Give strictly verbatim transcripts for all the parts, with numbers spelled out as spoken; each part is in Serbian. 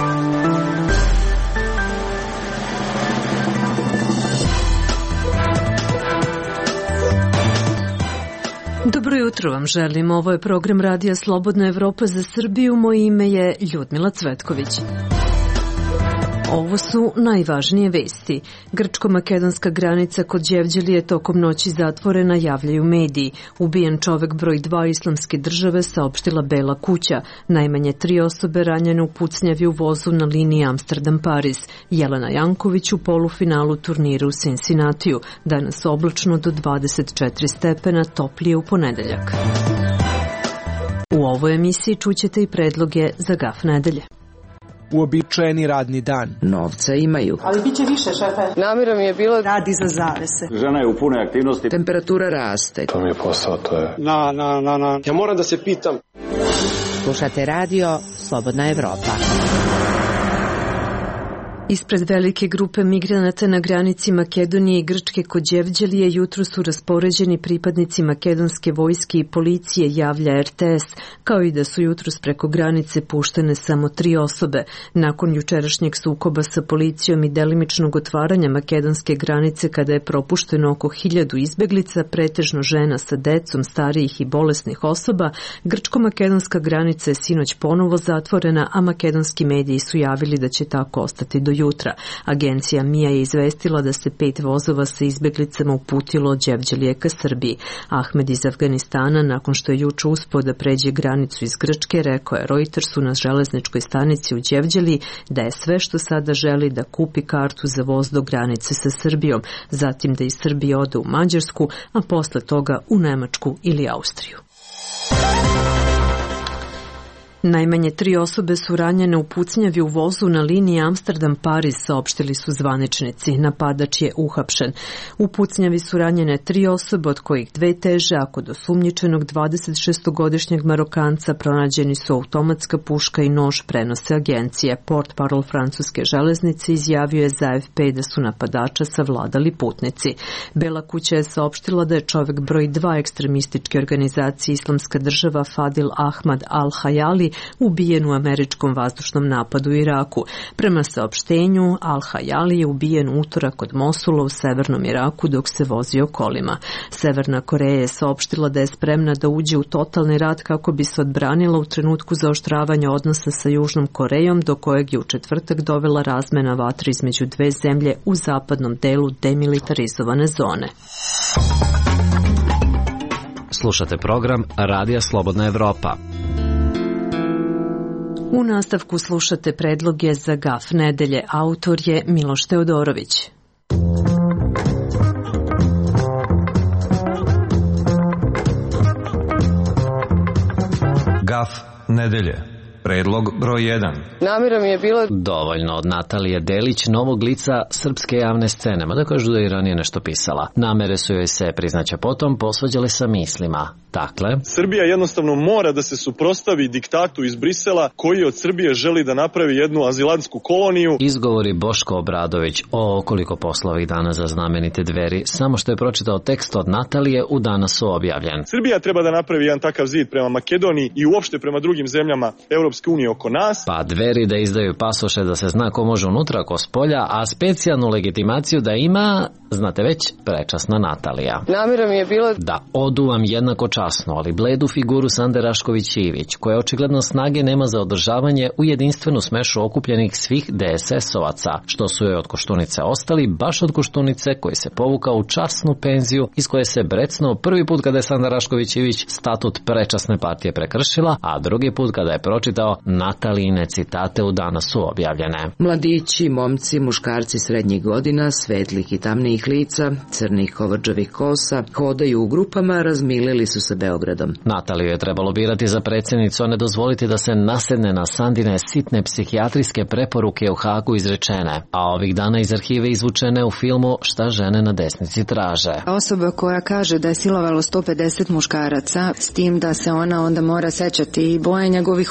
Dobro jutro vam želim. Ovo je program Radija Slobodna Evropa za Srbiju. Moje ime je Ljudmila Cvetković. Ovo su najvažnije vesti. Grčko-makedonska granica kod Đevđelije tokom noći zatvorena, javljaju mediji. Ubijen čovek broj dva Islamske države, saopštila Bela kuća. Najmanje tri osobe ranjene u pucnjavi u vozu na liniji Amsterdam-Pariz. Jelena Janković u polufinalu turnira u Cincinnatiju. Danas oblačno do dvadeset četiri stepena, toplije u ponedeljak. U ovoj emisiji čućete i predloge za gaf nedelje. Uobičajeni radni dan. Novca imaju. Ali bit će više, šefe. Namera mi je bila radi za zavese. Žena je u punoj aktivnosti. Temperatura raste. To mi je posao, to je. Na, na, na, na. Ja moram da se pitam. Slušate radio Slobodna Evropa. Ispred velike grupe migranata na granici Makedonije i Grčke kod Đevđelije jutro su raspoređeni pripadnici makedonske vojske i policije, javlja er te es, kao i da su jutros preko granice puštene samo tri osobe. Nakon jučerašnjeg sukoba sa policijom i delimičnog otvaranja makedonske granice kada je propušteno oko hiljadu izbeglica, pretežno žena sa decom, starijih i bolesnih osoba, grčko-makedonska granica je sinoć ponovo zatvorena, a makedonski mediji su javili da će tako ostati do jutra. Agencija M I A je izvestila da se pet vozova sa izbeglicama uputilo od Đevđelije ka Srbiji. Ahmed iz Afganistana, nakon što je juče uspeo da pređe granicu iz Grčke, rekao je Reutersu na železničkoj stanici u Đevđeliji da je sve što sada želi da kupi kartu za voz do granice sa Srbijom, zatim da iz Srbije ode u Mađarsku, a posle toga u Nemačku ili Austriju. Najmanje tri osobe su ranjene u pucnjavi u vozu na liniji Amsterdam-Pariz, saopštili su zvaničnici. Napadač je uhapšen. U pucnjavi su ranjene tri osobe, od kojih dve teže, a kod osumnjičenog dvadesetšestogodišnjeg Marokanca pronađeni su automatska puška i nož, prenose agencije. Portparol francuske železnice izjavio je za ef pe da su napadača savladali putnici. Bela kuća je saopštila da je čovek broj dva ekstremističke organizacije Islamska država Fadil Ahmad al-Hayali ubijen u američkom vazdušnom napadu u Iraku. Prema saopštenju, Al-Hayali je ubijen utorak kod Mosula u severnom Iraku dok se vozio kolima. Severna Koreja je saopštila da je spremna da uđe u totalni rat kako bi se odbranila u trenutku zaoštravanja odnosa sa Južnom Korejom, do kojeg je u četvrtak dovela razmena vatre između dve zemlje u zapadnom delu demilitarizovane zone. Slušate program Radija Slobodna Evropa. U nastavku slušate predloge za gaf nedelje. Autor je Miloš Teodorović. Gaf nedelje. Predlog broj jedan. Namera mi je bila dovoljno od Natalije Delić, novog lica srpske javne scene, mada kažu da je ranije nešto pisala. Namere su joj se, priznaće potom, posvađale sa mislima. Dakle, Srbija jednostavno mora da se suprotstavi diktatu iz Brisela koji od Srbije želi da napravi jednu azilantsku koloniju. Izgovori Boško Obradović. O, koliko posla ovih dana za znamenite Dveri, samo što je pročitao tekst od Natalije u Danas su objavljen. Srbija treba da napravi jedan takav zid prema Makedoniji i uopšte prema drugim zemljama Evropske unije oko nas. Pa Dveri da izdaju pasoše da se zna ko može unutra, ko spolja, a specijalnu legitimaciju da ima, znate već, prečasna Natalija. Namera mi je bila da oduvam jednako časno, ali bledu figuru Sande Rašković-Ivić, koja očigledno snage nema za održavanje u jedinstvenu smešu okupljenih svih de es es-ovaca, što su joj od Koštunice ostali, baš od Koštunice koji se povukao u časnu penziju, iz koje se brecnuo prvi put kada je Sanda Rašković-Ivić statut prečasne partije prekršila, a drugi put kada je pročitao Natalijine citate u Danas su objavljene. Mladići, momci, muškarci srednjih godina, svetlih i tamnijih lica, crnih kovrđavih kosa, hodaju u grupama, razmilili su se Beogradom. Nataliju je trebalo birati za predsjednicu, a ne dozvoliti da se nasedne na Sandine sitne psihijatrijske preporuke u Hagu izrečene, a ovih dana iz arhive izvučene u filmu Šta žene na desnici traže. Osoba koja kaže da je silovalo sto pedeset muškaraca, s tim da se ona onda mora sećati i boje njegovih očiju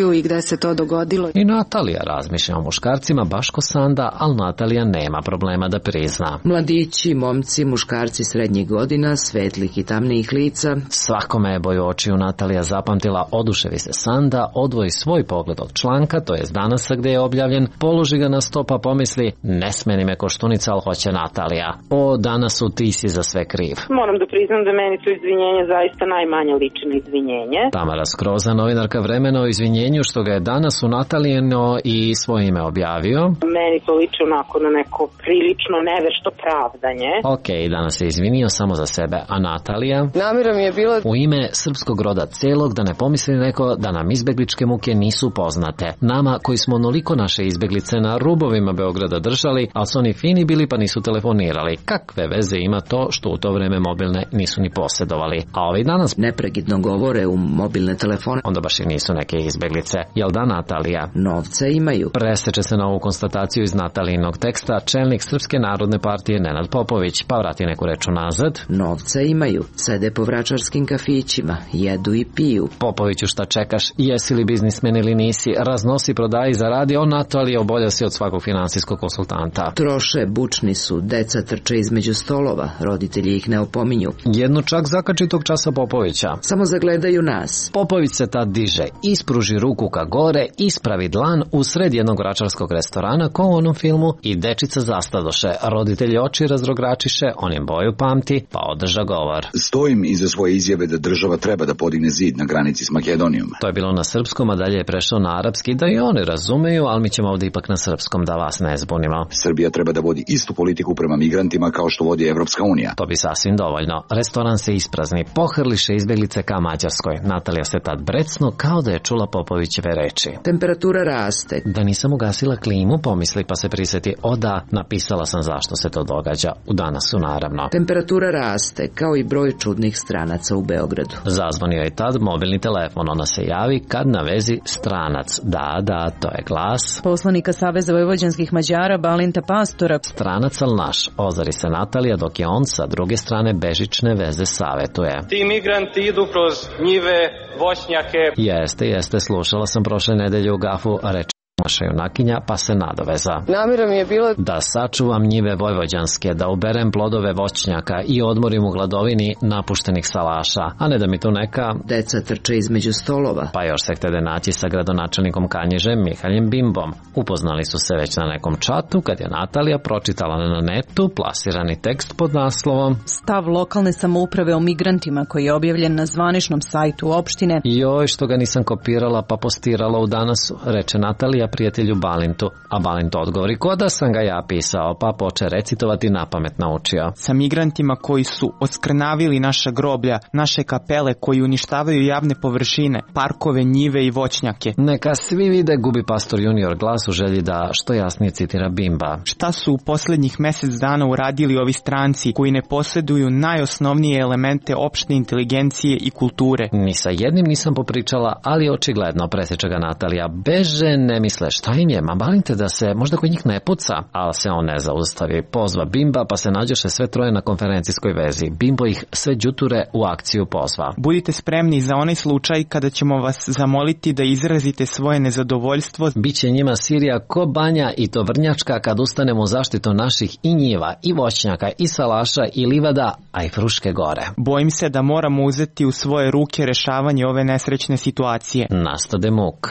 Nataliju i gde se to dogodilo. I Natalija razmišlja o muškarcima baš ko Sanda, ali Natalija nema problema da prizna. Mladići, momci, muškarci srednjih godina, svetlih i tamnijih lica. Svakome je boju očiju Natalija zapamtila, oduševi se Sanda, odvoji svoj pogled od članka, to je danasa gde je objavljen, položi ga na sto pa pomisli, ne smeni me koštunica, ali hoće Natalija. O, Danasu, ti si za sve kriv. Moram da priznam da meni to izvinjenje zaista najmanje liči na izvinjenje. Tamara Skroza, novinarka Vremena, o izvinjenju što ga je danas u Natalijeno i svoje ime objavio. Meni to liči onako na neko prilično nevešto pravdanje. Ok, danas se izvinio samo za sebe, a Natalija? Namera mi je bila u ime srpskog roda celog, da ne pomisli neko da nam izbegličke muke nisu poznate. Nama koji smo onoliko naše izbeglice na rubovima Beograda držali, ali su oni fini bili pa nisu telefonirali. Kakve veze ima to što u to vreme mobilne nisu ni posjedovali? A ovi danas nepregidno govore u mobilne telefone. Onda baš i nisu neke izbeglice. Jel da, Natalija? Novca imaju. Preseče se na ovu konstataciju iz Natalijinog teksta čelnik Srpske narodne partije Nenad Popović, pa vrati neku reč unazad. Novca imaju. Sede po vračarskim kafićima, jedu i piju. Popoviću, šta čekaš? Jesi li biznismen ili nisi? Raznosi, prodaji, zaradi. On, Natalija, obolja si od svakog finansijskog konsultanta. Troše, bučni su, deca trče između stolova, roditelji ih ne opominju. Jednu čak zakači tog časa Popovića. Samo zagledaju nas. Popović se tad diže, ispruži ruku ka gore, ispravi dlan u sred jednog vračarskog restorana ko u onom filmu i dečica zastadoše. Roditelji oči razrogračiše, on im boju pamti, pa održa govor. Stojim iza svoje izjave da država treba da podigne zid na granici s Makedonijom. To je bilo na srpskom, a dalje je prešao na arapski, da i oni razumeju, ali mi ćemo ovdje ipak na srpskom da vas ne zbunimo. Srbija treba da vodi istu politiku prema migrantima kao što vodi Evropska unija. To bi sasvim dovoljno. Restoran se isprazni, pohrliše izbeglice ka Mađarskoj. Natalija se tad brecno kao da je čula Popovićeve reči. Temperatura raste. Da nisam ugasila klimu, pomisli pa se prisjeti, o da, napisala sam zašto se to događa. U Danasu, naravno. Temperatura raste, kao i broj čudnih stranaca u Beogradu. Zazvonio je tad mobilni telefon, ona se javi kad na vezi stranac. Da, da, to je glas poslanika Saveza vojvođanskih Mađara Balinta Pastora. Stranac, al naš, ozari se Natalija, dok je on sa druge strane bežične veze savetuje. Ti migranti idu kroz njive, voćnjake. Jeste, jeste, slušala sam prošle nedelje u Gafu, reč naša junakinja, pa se nadoveza. Namera mi je bila da sačuvam njive vojvođanske, da uberem plodove voćnjaka i odmorim u gladovini napuštenih salaša, a ne da mi tu neka deca trče između stolova. Pa još se htede naći sa gradonačelnikom Kanjižem Mihaljem Bimbom. Upoznali su se već na nekom čatu kad je Natalija pročitala na netu plasirani tekst pod naslovom Stav lokalne samouprave o migrantima, koji je objavljen na zvaničnom sajtu opštine. Joj, što ga nisam kopirala pa postirala u Danasu, reče Natalija prijatelju Balintu, a Balint odgovori, ko da sam ga ja pisao, pa poče recitovati, napamet naučio. Sa migrantima koji su oskrnavili naša groblja, naše kapele, koji uništavaju javne površine, parkove, njive i voćnjake. Neka svi vide, gubi pastor junior glas u želji da što jasnije citira Bimba. Šta su u posljednjih mjesec dana uradili ovi stranci koji ne posjeduju najosnovnije elemente opšte inteligencije i kulture? Ni sa jednim nisam popričala, ali očigledno, presjeća ga Natalija, beže ne misle šta im je, ma balinte da se možda kod njih ne puca, ali se on ne zaustavi. Pozva Bimba, pa se nađoše sve troje na konferencijskoj vezi. Bimbo ih sve đuture u akciju pozva. Budite spremni za onaj slučaj kada ćemo vas zamoliti da izrazite svoje nezadovoljstvo. Biće njima Sirija ko banja i to vrnjačka kad ustanemo u zaštitu naših i njiva, i voćnjaka, i salaša, i livada, a i Fruške gore. Bojim se da moramo uzeti u svoje ruke rešavanje ove nesrećne situacije. Nastade muk.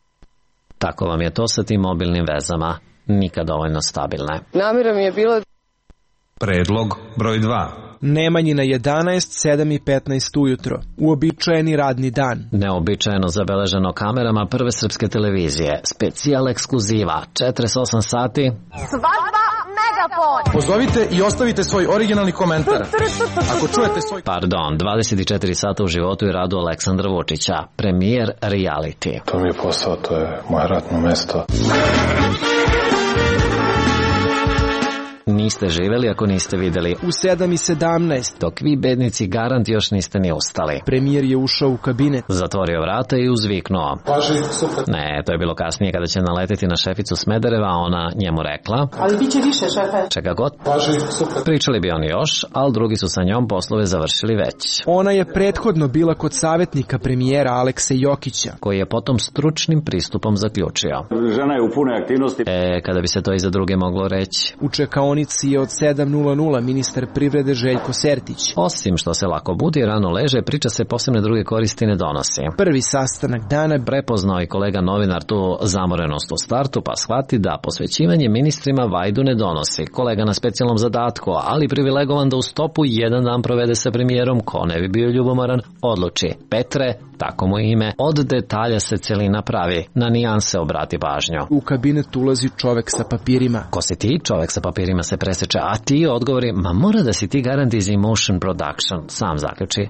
Tako vam je to sa tim mobilnim vezama, nikad dovoljno stabilne. Namera mi je bila predlog broj dva. Nemanjina jedanaest, sedam i petnaest ujutro. Uobičajeni radni dan. Neobičajeno zabeleženo kamerama Prve srpske televizije. Specijal ekskluziva. četrdeset osam sati. Svadba Megafon. Pozovite i ostavite svoj originalni komentar. Ako čujete svoj... Pardon, dvadeset četiri sata u životu i radu Aleksandra Vučića. Premijer reality. To mi je posao, to je moje ratno mesto. Nisu niste živeli ako niste videli. U sedam i sedamnaest. Dok vi bednici garant još niste ni ustali. Premijer je ušao u kabinet. Zatvorio vrata i uzviknuo. Paži, super. Ne, to je bilo kasnije kada će naleteti na šeficu Smedereva, a ona njemu rekla. Ali bit će više, šefe. Čega god. Paži, super. Pričali bi oni još, ali drugi su sa njom poslove završili već. Ona je prethodno bila kod savjetnika premijera Alekse Jokića, koji je potom stručnim pristupom zaključio. Žena je u punoj aktivnosti. E, kada bi se to i za druge moglo reći. U čekaonici je od sedam ministar privrede Željko Sertić. Osim što se lako budi, rano leže, priča se posebne druge koristi ne donosi. Prvi sastanak dana prepoznao i kolega novinar tu zamorenost u startu, pa shvati da posvećivanje ministrima vajdu ne donosi. Kolega na specijalnom zadatku, ali privilegovan da u stopu jedan dan provede sa premijerom, ko ne bi bio ljubomoran, odluči. Petre, tako mu ime, od detalja se celina pravi, na nijanse obrati pažnju. U kabinet ulazi čovek sa papirima. Ko si ti? Čovek sa papirima se preseče, a ti odgovori, ma mora da si ti garant iz Emotion Production, sam zaključi.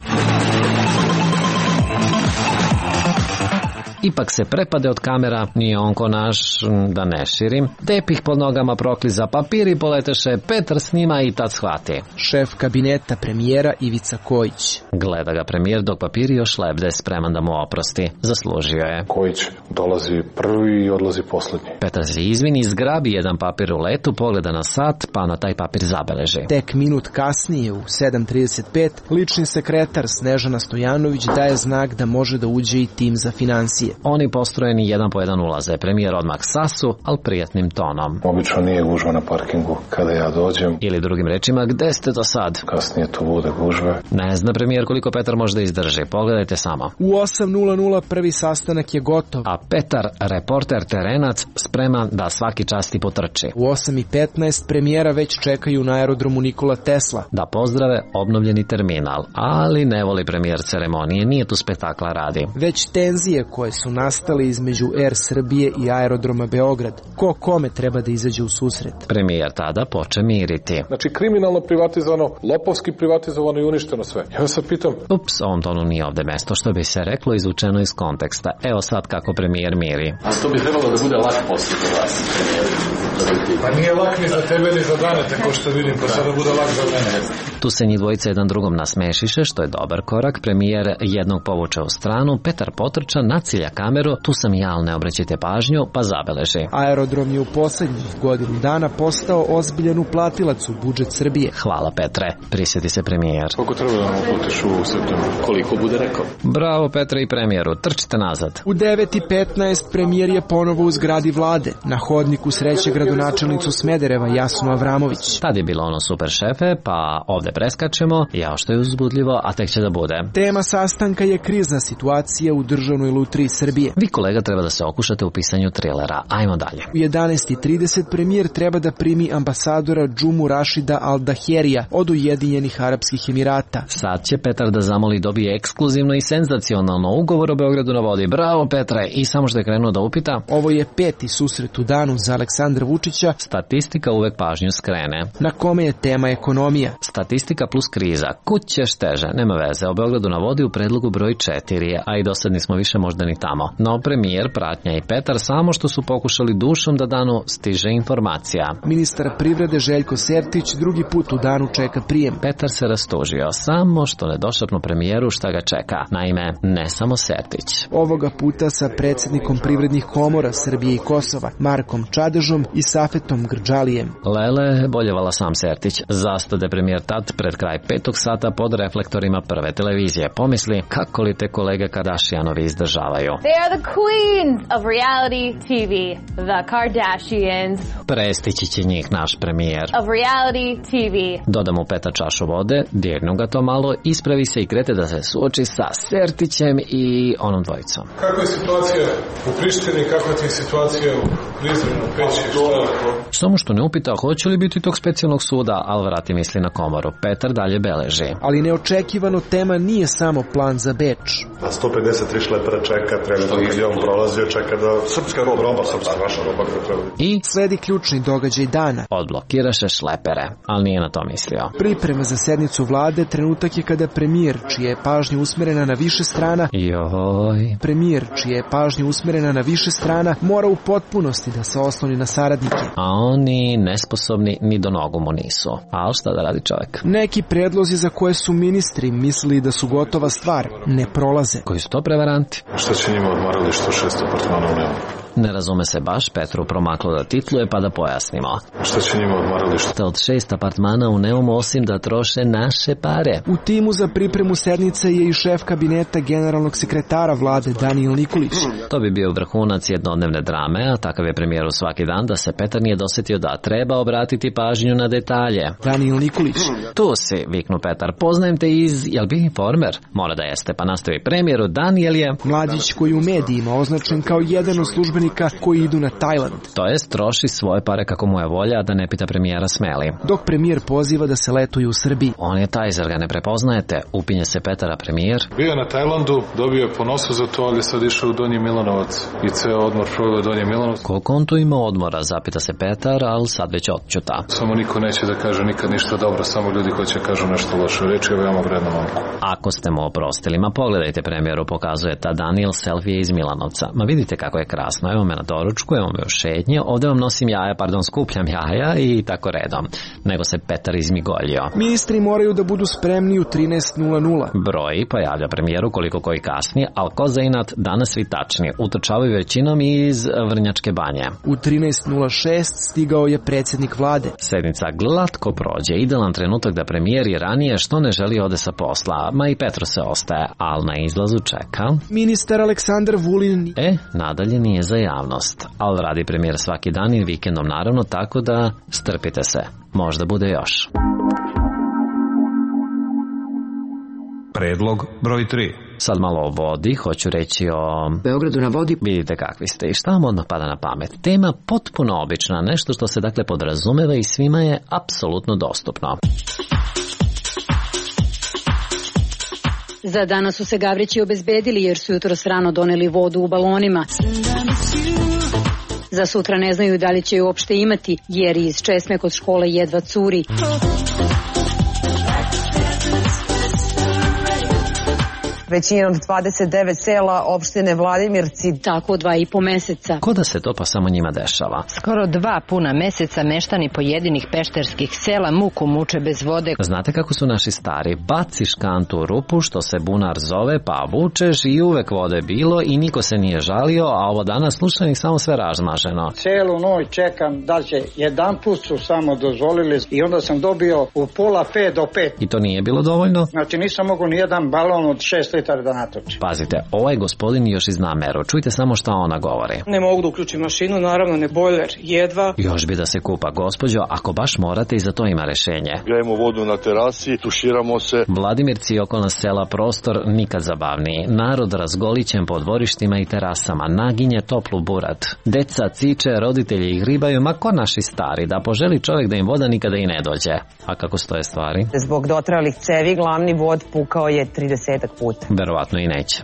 Ipak se prepade od kamera, nije on ko naš, da ne širim. Tepih pod nogama prokliza, papiri poleteše, Petar snima i tad shvati. Šef kabineta premijera Ivica Kojić. Gleda ga premijer dok papiri još lebde, spreman da mu oprosti. Zaslužio je. Kojić dolazi prvi i odlazi poslednji. Petar se izvini, zgrabi jedan papir u letu, pogleda na sat, pa na taj papir zabeleži. Tek minut kasnije, u sedam trideset pet, lični sekretar Snežana Stojanović daje znak da može da uđe i tim za financije. Oni postrojeni jedan po jedan ulaze. Premijer odmah sasu, ali prijatnim tonom. Obično nije gužva na parkingu kada ja dođem. Ili drugim rečima, gde ste do sad? Kasnije to bude gužve. Ne zna premijer koliko Petar može da izdrži. Pogledajte samo. U osam prvi sastanak je gotov. A Petar, reporter terenac, spreman da svaki čas ti potrči. U osam i petnaest premijera već čekaju na aerodromu Nikola Tesla. Da pozdrave obnovljeni terminal. Ali ne voli premijer ceremonije, nije tu spektakla radi. Već tenzije koje su nastali između Er Srbije i aerodroma Beograd. Ko kome treba da izađe u susret? Premijer tada poče miriti. Znači kriminalno privatizovano, lopovski privatizovano i uništeno sve. Ja sad pitam... Ups, ovom tonu nije ovde mesto, što bi se reklo izvučeno iz konteksta. Evo sad kako premijer miri. A to bi trebalo da bude lak posao za vas, premijer. Pa nije lak ni za tebe ni za Danete, ko što vidim, pa sada bude lak za mene. Tu se njih dvojica jedan drugom nasmešiše, što je dobar korak. Premijer jednog povuče u stranu, Petar potrča, nacilja kameru, tu sam ja, ali ne obraćajte pažnju, pa zabeleži. Aerodrom je u poslednjih godinu dana postao ozbiljan uplatilac u budžet Srbije. Hvala Petre, prisjeti se premijer. Koliko treba da nam uplatiš u septembru? Koliko bude rekao? Bravo Petre i premijeru, trčite nazad. U devet i petnaest premijer je ponovo u zgradi vlade. Na hodniku sreće gradonačelnicu Smedereva Jasnu Avramović. Tad je bilo ono super šefe, pa ovde preskačemo, jao što je uzbudljivo, a tek će da bude. Tema sastanka je krizna situacija u državnoj lutriji Srbije. Vi kolega treba da se okušate u pisanju trilera. Ajmo dalje. U jedanaest i trideset premijer treba da primi ambasadora Džumu Rašida Al-Daherija od Ujedinjenih Arapskih Emirata. Sad će Petar da zamoli dobije ekskluzivno i senzacionalno ugovor o Beogradu na vodi. Bravo Petre! I samo što je krenuo da upita. Ovo je peti susret u danu za Aleksandra Vučića. Statistika uvek pažnju skrene. Na kome je tema ekonomija. Statistika plus kriza. Kud ćeš teže? Nema veze. O Beogradu na vodi u predlogu broj četiri, a i dosadni smo više možda ni tamo. No premijer, pratnja i Petar samo što su pokušali dušom da danu stiže informacija. Ministar privrede Željko Sertić drugi put u danu čeka prijem. Petar se rastužio, samo što ne došapnu premijeru šta ga čeka. Naime, ne samo Sertić. Ovoga puta sa predsjednikom privrednih komora Srbije i Kosova, Markom Čadežom i Safetom Grđalijem. Lele, boljevala sam Sertić. Zastade premijer tad pred kraj petog sata pod reflektorima prve televizije. Pomisli kako li te kolege Kardashianovi izdržavaju. They are the queens of reality T V, the Kardashians. Prestići će njih naš premijer. Of reality T V. Doda mu Petar čašu vode, dirnu ga to malo, ispravi se i krete da se suoči sa Sertićem i onom dvojicom. Kakva je situacija u Prištini, kakva je situacija u Prizrenu, Peći, što je? Samo što ne upita hoće li biti tog specijalnog suda, ali vrati misli na komoru. Petar dalje beleži. Ali neočekivano tema nije samo plan za Beč. A sto pedeset tri šlepera čeka trenutno kad je on prolazio, čeka da srpska roba, roba srpska, vaša roba kada treba. I sledi ključni događaj dana. Odblokiraše šlepere, ali nije na to mislio. Priprema za sednicu vlade trenutak je kada premijer, čija je pažnja usmerena na više strana, Joj. premijer, čija je pažnja usmerena na više strana, mora u potpunosti da se osloni na saradnike. A oni nesposobni ni do nogu mu nisu. Ali šta da radi čovjek? Neki predlozi za koje su ministri mislili da su gotova stvar ne prolaze. Koji su to prevaranti? Šta će njima odmaralište šest apartmana u Neumu? Ne razume se baš, Petru promaklo da titluje pa da pojasnimo. Šta će njima odmaralište? Od šest apartmana u Neumu osim da troše naše pare. U timu za pripremu sednice je i šef kabineta generalnog sekretara vlade Danijel Nikolić. To bi bio vrhunac jednodnevne drame, a takav je premijeru svaki dan da se Petar nije dosetio da treba obratiti pažnju na detalje. Danijel Nikolić. Tu si, viknu Petar, poznajem te iz, jel bi informer? Mora da jeste, pa nastavi premijeru, Danijel je... Mladić koji u medijima označen kao jedan od službenika koji idu na Tajland. To jest troši svoje pare kako mu je volja, da ne pita premijera smeli. Dok premijer poziva da se letuje u Srbiji. On je taj, zar ga ne prepoznajete? Upinje se Petara premijer. Bio na Tajlandu, dobio je ponosu za to, ali sad išao u Donji Milanovac i ceo odmor proveo u Donji Milanovac. Koliko on tu ima odmora, zapita se Petar, ali sad već odćuta. Samo niko neće da kaže nikad ništa dobro, samo ljudi hoće kažu nešto loše. Reč je veoma vredna momku. Ako ste mu oprostili, ma pogledajte premijeru, pokazuje ta Daniel selfije iz Milanovca. Ma vidite kako je krasno, evo me na doručku, evo me u šetnje, ovde vam nosim jaja, pardon, skupljam jaja i tako redom. Nego se Petar izmigoljio. Ministri moraju da budu spremni u trinaest nula nula. Broj pa javlja premijeru koliko koji kasnije, ali ko za inat danas svi tačni, utrčavaju većinom iz Vrnjačke banje. U trinaest nula šest stigao je predsjednik vlade. Sednica glatko prođe, idealan trenutak da premijer i ranije što ne želi ode sa posla, ma i Petro se ostaje, ali na izlazu čeka ministar Aleksandar Vulin. E, nadalje nije za javnost, ali radi premijer svaki dan i vikendom naravno, tako da strpite se, možda bude još. Predlog broj tri. Sad malo o vodi, hoću reći o... Beogradu na vodi. Vidite kakvi ste i šta vam odmah pada na pamet. Tema potpuno obična, nešto što se dakle podrazumeva i svima je apsolutno dostupno. Za danas su se Gavrići obezbedili jer su jutros rano doneli vodu u balonima. Za sutra ne znaju da li će ju uopšte imati jer iz česme kod škole jedva curi. Većina od dvadeset devet sela opštine Vladimirci. Tako dva i po meseca. Ko da se to pa samo njima dešava? Skoro dva puna meseca meštani pojedinih pešterskih sela muku muče bez vode. Znate kako su naši stari? Baciš kantu u rupu što se bunar zove, pa vučeš i uvek vode bilo i niko se nije žalio, a ovo danas slušanih samo sve razmaženo. Celu noć čekam da će, jedan put su samo dozvolili i onda sam dobio u pola pet do pet. I to nije bilo dovoljno? Znači nisam mogu ni jedan balon od šest litara da natoči. Pazite, ovaj gospodin još i zna meru. Čujte samo šta ona govori. Ne mogu da uključim mašinu, naravno ne bojler, jedva. Još bi da se kupa, gospođo, ako baš morate i za to ima rešenje. Grejemo vodu na terasi, tuširamo se. Vladimirci i okolna sela prostor nikad zabavniji. Narod razgolićen po dvorištima i terasama, naginje toplu burat. Deca ciče, roditelji ih ribaju, ma ko naši stari, da poželi čovjek da im voda nikada i ne dođe. A kako stoje stvari? Zbog dotralih cevi glavni vod pukao je tridesetak puta. Verovatno i neće.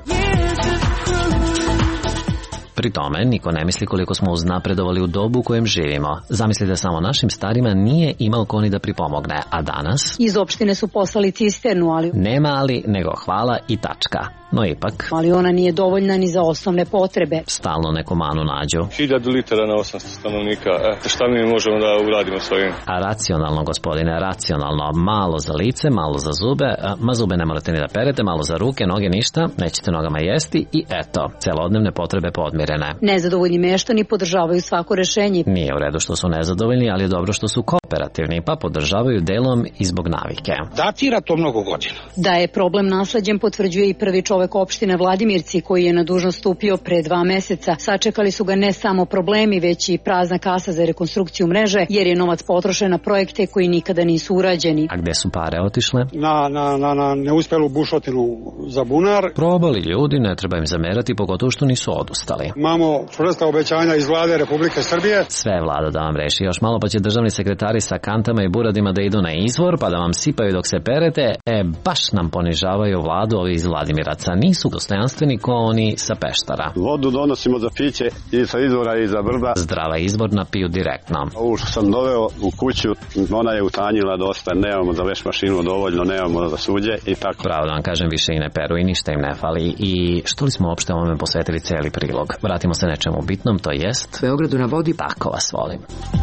Pri tome, niko ne misli koliko smo uznapredovali u dobu u kojem živimo. Zamislite samo, našim starima nije imao ko ni da pripomogne, a danas... Iz opštine su poslali cisternu, ali... Nema ali, nego hvala i tačka. No ipak... Ali ona nije dovoljna ni za osnovne potrebe. Stalno neku manu nađu. Hiljadu litara na osamsto stanovnika. E, šta mi možemo da uradimo s ovim? A racionalno, gospodine, racionalno. Malo za lice, malo za zube. Ma zube ne morate ni da perete, malo za ruke, noge ništa. Nećete nogama jesti i eto, celodnevne potrebe podmirene. Nezadovoljni meštani podržavaju svako rešenje. Nije u redu što su nezadovoljni, ali je dobro što su kooperativni, pa podržavaju delom i zbog navike. Datira to mnogo godina. Da je problem nasleđen potvrđuje i prvi čovek opštine Vladimirci koji je na dužnost stupio pre dva meseca. Sačekali su ga ne samo problemi, već i prazna kasa za rekonstrukciju mreže, jer je novac potrošen na projekte koji nikada nisu urađeni. A gde su pare otišle? Na, na, na, na neuspelu bušotinu za bunar. Probali ljudi, ne treba im zamerati, pogotovo što nisu odustali. Imamo čvrsta obećanja iz vlade Republike Srbije. Sve je vlada da vam reši. Još malo pa će državni sekretari sa kantama i buradima da idu na izvor, pa da vam sipaju dok se perete. E, baš nam ponižavaju vladu ovi iz Vladimiraca. Nisu dostojanstveni ko oni sa Peštara. Vodu donosimo za piće i sa izvora i za brda. Zdrava izvor napiju direktno. Ovu što sam doveo u kuću, ona je utanjila dosta. Nemamo za veš mašinu dovoljno, nemamo za suđe i tako. Pravo da vam kažem, više i ne peru i ništa im ne fali. I što li smo uopšte ovome posvetili cijeli prilog? Vratimo se nečemu bitnom, to jest Beogradu na vodi. Tako vas volim.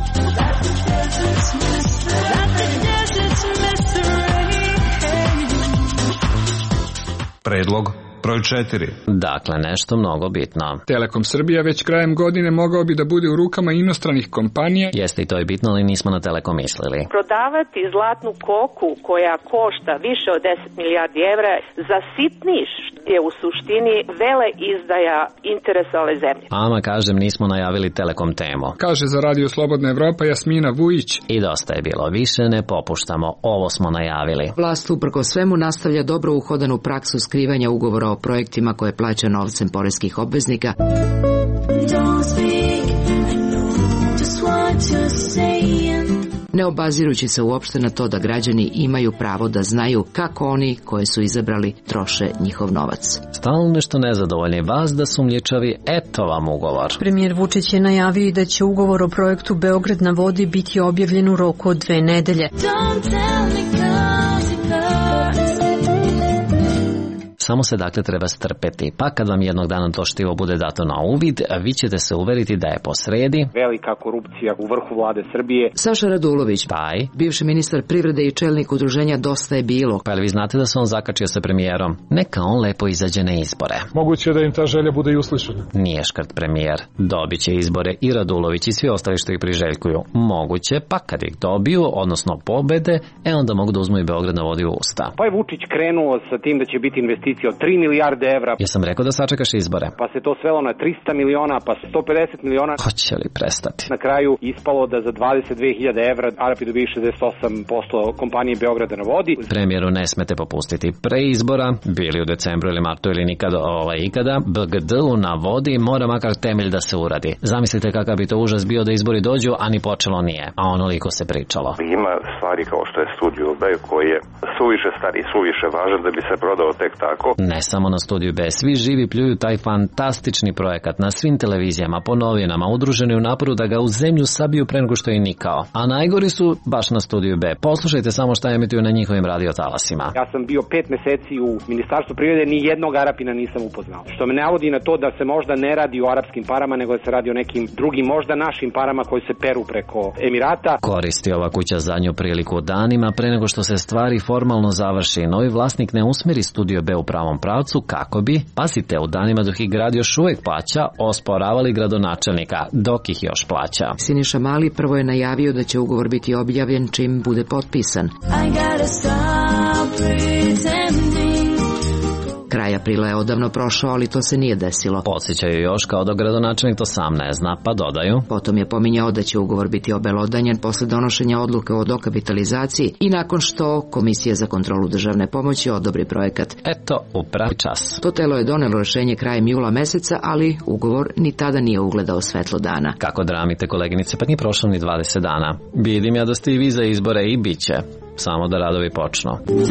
Predlog broj četiri. Dakle, nešto mnogo bitno. Telekom Srbija već krajem godine mogao bi da bude u rukama inostranih kompanija. Jeste i to je bitno, ali nismo na Telekom mislili. Prodavati zlatnu koku koja košta više od deset milijardi evra za sitniš je u suštini vele izdaja interesa ove zemlje. Ama, kažem, nismo najavili Telekom temu. Kaže za Radio Slobodna Evropa Jasmina Vujić. I dosta je bilo, više ne popuštamo, ovo smo najavili. Vlast uprko svemu nastavlja dobro uhodanu praksu skrivanja ugovora o projektima koje plaća novcem poreskih obveznika. Ne obazirući se uopšte na to da građani imaju pravo da znaju kako oni koje su izabrali troše njihov novac. Stalno nešto nezadovoljni vas da sumnjičavi, eto vam ugovor. Premijer Vučić je najavio da će ugovor o projektu Beograd na vodi biti objavljen u roku od dve nedelje. Samo se dakle treba strpeti, pa kad vam jednog dana to štivo bude dato na uvid, vi ćete se uveriti da je posredi velika korupcija u vrhu vlade Srbije. Saša Radulović, Paj, bivši ministar privrede i čelnik udruženja Dosta je bilo. Pa li vi znate da se on zakačio sa premijerom? Neka on lepo izađe na izbore. Moguće je da im ta želja bude i uslišena. Nije škrt premijer. Dobit će izbore i Radulović i svi ostali što ih priželjkuju. Moguće, pa kad ih dobiju, odnosno pobede, e onda mogu da uzmu i Beograd na vodi u usta. Pa je Vučić krenuo sa tim da će biti investicija od tri milijarde evra. Ja sam rekao da sačekaš izbore. Pa se to svelo na trista miliona, pa sto pedeset miliona. Hoće li prestati? Na kraju ispalo da za dvadeset dve hiljade evra Arapi dobiju šezdeset osam posto kompanije Beograda na vodi. Premijeru ne smete popustiti. Pre izbora, bili u decembru ili martu ili nikada ovaj ikada, B G D-u na vodi mora makar temelj da se uradi. Zamislite kakav bi to užas bio da izbori dođu, a ni počelo nije. A onoliko se pričalo. Ima stvari kao što je Studio B koji je suviše stari i suviše važan da bi se prodao tek tako. Ne samo na Studiju B, svi živi pljuju taj fantastični projekat na svim televizijama, po novinama, udruženi u naporu da ga u zemlju sabiju pre nego što je nikao. A najgori su baš na Studiju B. Poslušajte samo šta emituju na njihovim radiotalasima. Ja sam bio pet meseci u Ministarstvu privrede, ni jednog Arapina nisam upoznao. Što me navodi na to da se možda ne radi o arapskim parama, nego da se radi o nekim drugim, možda našim parama koji se peru preko Emirata. Koristi ova kuća zadnju priliku danima pre nego što se stvari formalno završi. Novi vlasnik ne usmeri Studio B u pravom pravcu kako bi, pazite, u danima dok ih grad još uvijek plaća, osporavali gradonačelnika dok ih još plaća. Siniša Mali prvo je najavio da će ugovor biti objavljen čim bude potpisan. Kraj aprila je odavno prošao, ali to se nije desilo. Podsjećaju još kao da gradonačelnik to sam ne zna, pa dodaju. Potom je pominjao da će ugovor biti obelodanjen posle donošenja odluke o dokapitalizaciji i nakon što Komisija za kontrolu državne pomoći odobri projekat. Eto, u pravi čas. To telo je donelo rešenje krajem jula meseca, ali ugovor ni tada nije ugledao svetlo dana. Kako dramite, koleginice, pa nije prošlo ni dvadeset dana. Vidim ja da ste i vi za izbore i bit će. Samo da radovi počnu.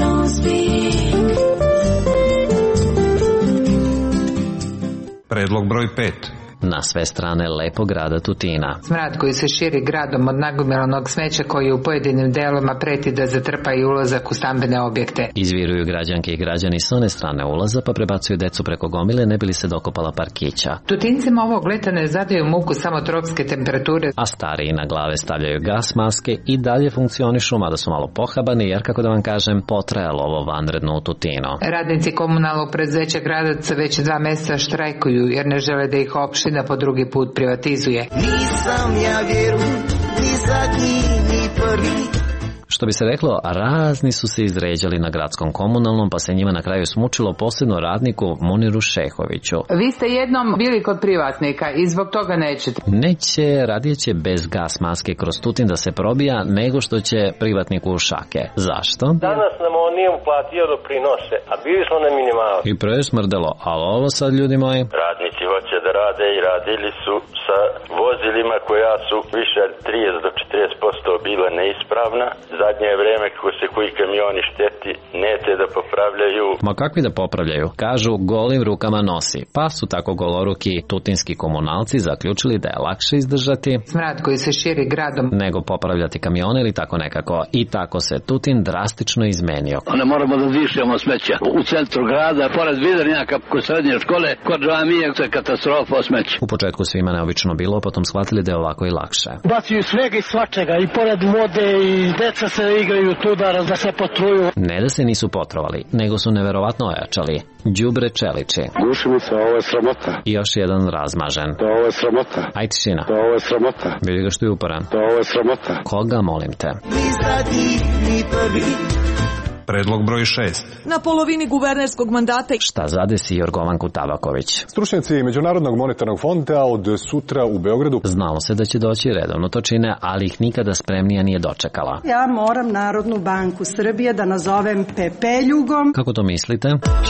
Predlog broj pet. Na sve strane lepog grada Tutina. Smrad koji se širi gradom od nagomilanog smeća koji u pojedinim delovima preti da zatrpa i ulazak u stambene objekte. Izviruju građanke i građani s one strane ulaza pa prebacuju decu preko gomile ne bi li se dokopala parkića. Tutincima ovog leta ne zadaju muku samo tropske temperature, a stariji na glave stavljaju gas maske i dalje funkcionišu, mada su malo pohabani jer, kako da vam kažem, potrajalo ovo vanredno u Tutinu. Radnici komunalnog preduzeća Gradac već dva meseca štrajkuju jer ne žele da ih opština po drugi put privatizuje. Nisam ja vjeru, ni zadnji, ni prvi. Što bi se reklo, razni su se izređali na gradskom komunalnom, pa se njima na kraju smučilo posebno radniku Muniru Šehoviću. Vi ste jednom bili kod privatnika i zbog toga nećete. Neće, radije će bez gas maske kroz Tutin da se probija nego što će privatniku u šake. Zašto? Danas nam on nije uplatio doprinose, a bili smo na minimalu. I presmrdelo, ali ovo sad, ljudi moji? Radnici hoće da rade i radili su sa vozilima koja su više trideset do četrdeset posto bila neispravna. Zadnje vreme kako se koji kamioni šteti, neće da popravljaju. Ma kakvi da popravljaju? Kažu, golim rukama nosi. Pa su tako goloruki tutinski komunalci zaključili da je lakše izdržati smrad koji se širi gradom nego popravljati kamione ili tako nekako. I tako se Tutin drastično izmenio. Ne moramo da dišemo smeća u centru grada, pored Vidrenjaka, kod srednje škole, kod džamije, to je katastrofa o smeću. U početku svima neobično bilo, potom shvatili da je ovako i lakše. Baciju svega i svačega, i pored vode, i deca se igraju tu da se potruju. Ne da se nisu potrovali, nego su neverovatno ojačali. Đubre čeliči. Guši mi se, ovo je sramota. I još jedan razmažen. To ovo je sramota. Aj tišina. To ovo je sramota. Vidi ga što je uporan. To ovo je sramota. Koga, molim te? Predlog broj šest. Na polovini guvernerskog mandata. Šta zadesi Jorgovanku Tabaković? Stručnjaci Međunarodnog monetarnog fonda od sutra u Beogradu. Znalo se da će doći, redovno to čine, ali ih nikada spremnija nije dočekala. Ja moram Narodnu banku Srbije da nazovem pepeljugom. Kako to mislite?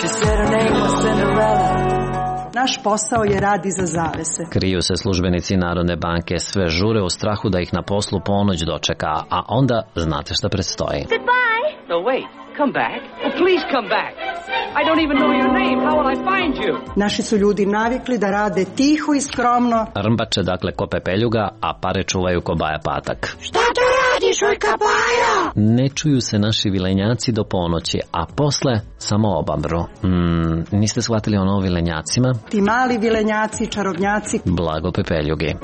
Naš posao je rad iza zavese. Kriju se službenici Narodne banke, sve žure u strahu da ih na poslu ponoć dočeka, a onda znate šta predstoji. Goodbye. No, wait. Come back. Oh, please come back. I don't even know your name. How will I find you? Naši su ljudi navikli da rade tiho i skromno. Rmbače dakle ko pepeljuga, a pare čuvaju ko Baja Patak. Šta to radiš, ojka Baja? Ne čuju se naši vilenjaci do ponoći, a posle samo obamru. Mm, niste shvatili ono o vilenjacima? Ti mali vilenjaci, čarobnjaci. Blago pepeljugi.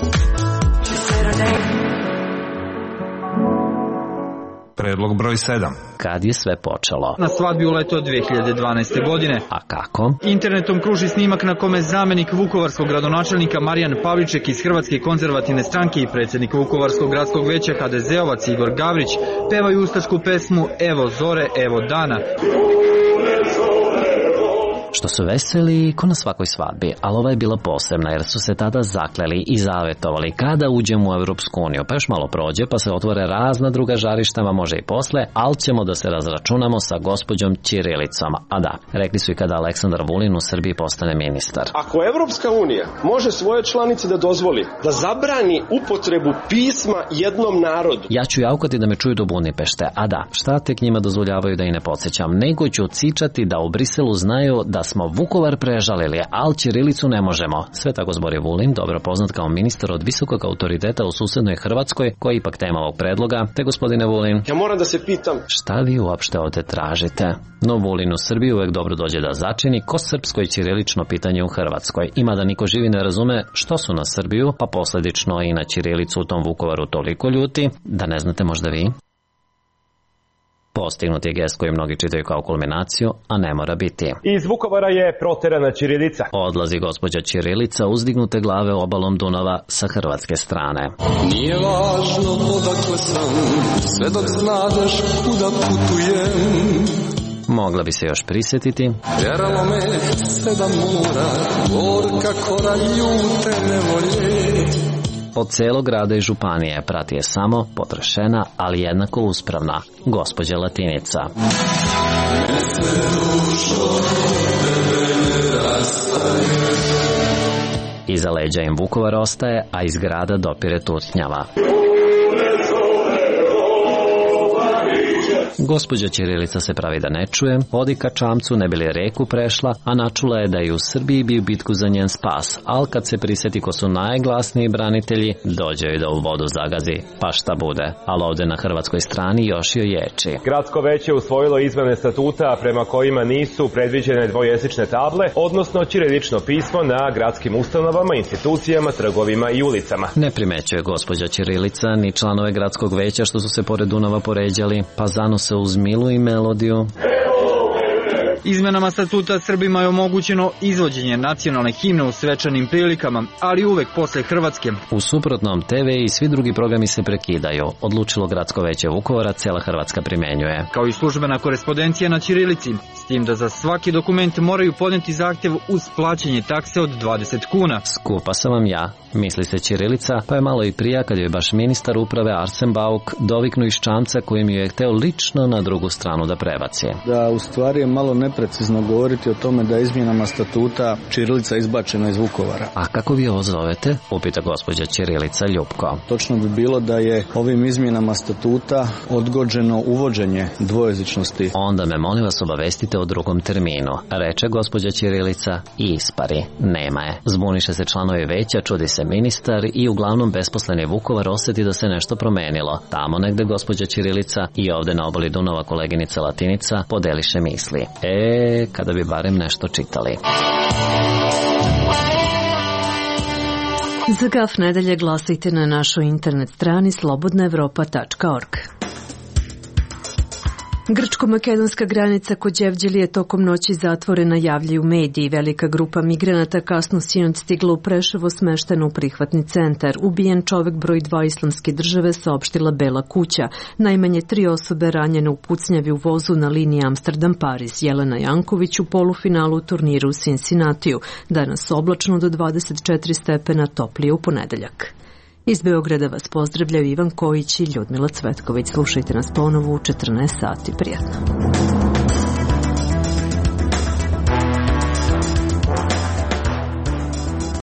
Predlog broj sedam. Kad je sve počelo? Na svadbi u leto dve hiljade dvanaeste. godine. A kako? Internetom kruži snimak na kome zamenik vukovarskog gradonačelnika Marijan Pavliček iz Hrvatske konzervativne stranke i predsjednik Vukovarskog gradskog veća ha de zeovac Igor Gavrić pevaju ustašku pesmu Evo zore, evo dana. Što su veseli ko na svakoj svadbi, ali ova je bila posebna jer su se tada zakleli i zavetovali kada uđemo u Evropsku uniju, pa još malo prođe pa se otvore razna druga žarištama, može i posle, ali ćemo da se razračunamo sa gospođom Ćirilicom. A da, rekli su i kada Aleksandar Vulin u Srbiji postane ministar. Ako Evropska unija može svoje članice da dozvoli da zabrani upotrebu pisma jednom narodu. Ja ću jaukati da me čuju do Budimpešte, a da, šta tek njima dozvoljavaju da i ne podsjećam, nego ću cičati da u Briselu znaju da smo Vukovar prežalili, ali ćirilicu ne možemo. Sve tako zbori Vulin, dobro poznat kao ministar od visokog autoriteta u susednoj Hrvatskoj, koji je ipak tema ovog predloga. Te gospodine Vulin, ja moram da se pitam, šta vi uopšte ovde tražite? No Vulin u Srbiji uvek dobro dođe da začini ko srpsko i ćirilično pitanje u Hrvatskoj. Ima da niko živi ne razume što su na Srbiju, pa posledično i na ćirilicu u tom Vukovaru toliko ljuti, da ne znate možda vi? Postignut je gest koji mnogi čitaju kao kulminaciju, a ne mora biti. Iz Vukovara je proterana ćirilica. Odlazi gospođa Ćirilica uzdignute glave obalom Dunava sa hrvatske strane. Nije važno odakle sam, sve dok znadeš kuda putujem. Mogla bi se još prisjetiti. Vjeralo me sedam mora, gorka kora ljute nevolje. Od celog grada i županije prati je samo potrešena, ali jednako uspravna gospođa Latinica. Iza leđa im Vukovar ostaje, a iz grada dopire tutnjava. Gospođa Ćirilica se pravi da ne čuje, odi ka čamcu ne bi li reku prešla, a načula je da i u Srbiji bi u bitku za njen spas, al kad se prisjeti ko su najglasniji branitelji, dođe joj da u vodu zagazi, pa šta bude, ali ovde na hrvatskoj strani još joj ječi. Gradsko veće usvojilo izmene statuta prema kojima nisu predviđene dvojezične table, odnosno ćirilično pismo na gradskim ustanovama, institucijama, trgovima i ulicama. Ne primećuje gospođa Ćirilica ni članove gradskog veća što su se pored Dunava poređali, pa zanose uz milu i melodiju. Izmenama statuta Srbima je omogućeno izvođenje nacionalne himne u svečanim prilikama, ali uvek posle Hrvatske. U suprotnom, te ve i svi drugi programi se prekidaju. Odlučilo Gradsko veće Vukovara, cela Hrvatska primenjuje. Kao i službena korespondencija na ćirilici, s tim da za svaki dokument moraju podneti zahtev uz plaćanje takse od dvadeset kuna. Skupa sam vam ja, misli se ćirilica, pa je malo i prija kad je baš ministar uprave Arsen Bauk doviknu iz čamca kojim ju je hteo lično na drugu stranu da prebaci. Da, u stvari je malo neprecizno govoriti o tome da je izmjenama statuta ćirilica izbačena iz Vukovara. A kako vi ovo zovete? Upita gospođa ćirilica Ljupko. Točno bi bilo da je ovim izmjenama statuta odgođeno uvođenje dvojezičnosti. Onda me molim vas obavestite o drugom terminu, reče gospođa ćirilica i ispari. Nema je. Zbuniše se članovi veća, čudi se ministar i uglavnom besposleni Vukovar osjeti da se nešto promenilo. Tamo negde gospođa ćirilica i ovde na obali Dunava koleginica Latinica podeliše misli. E, kada bi barem nešto čitali. Za Gaf nedelje glasajte na našoj internet strani slobodna evropa tačka org. Grčko-makedonska granica kod Đevđelije je tokom noći zatvorena, javljaju mediji. Velika grupa migranata kasno sinoć stigla u Preševo, smeštena u prihvatni centar. Ubijen čovek broj dva Islamske države, saopštila Bela kuća. Najmanje tri osobe ranjene u pucnjavi u vozu na liniji Amsterdam-Pariz. Jelena Janković u polufinalu turniru u Cincinnatiju. Danas oblačno do dvadeset četiri stepena, toplije u ponedeljak. Iz Beograda vas pozdravljaju Ivan Kojić i Ljudmila Cvetković. Slušajte nas ponovo u četrnaest sati. Prijatno.